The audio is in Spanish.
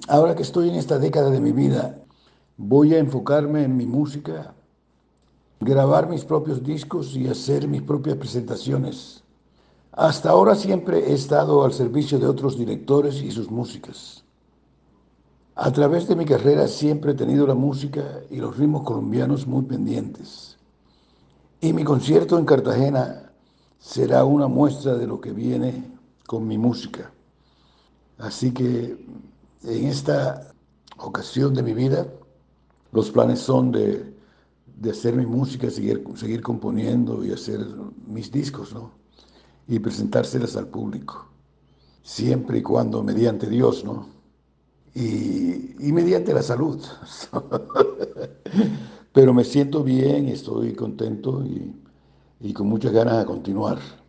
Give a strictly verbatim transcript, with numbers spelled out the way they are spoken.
Ahora que estoy en esta década de mi vida, voy a enfocarme en mi música, grabar mis propios discos y hacer mis propias presentaciones. Hasta ahora siempre he estado al servicio de otros directores y sus músicas. A través de mi carrera siempre he tenido la música y los ritmos colombianos muy pendientes. Y mi concierto en Cartagena será una muestra de lo que viene con mi música. Así que en esta ocasión de mi vida, los planes son de, de hacer mi música, seguir, seguir componiendo y hacer mis discos, ¿no? Y presentárselas al público, siempre y cuando mediante Dios, ¿no? Y, y mediante la salud. Pero me siento bien, estoy contento y, y con muchas ganas de continuar.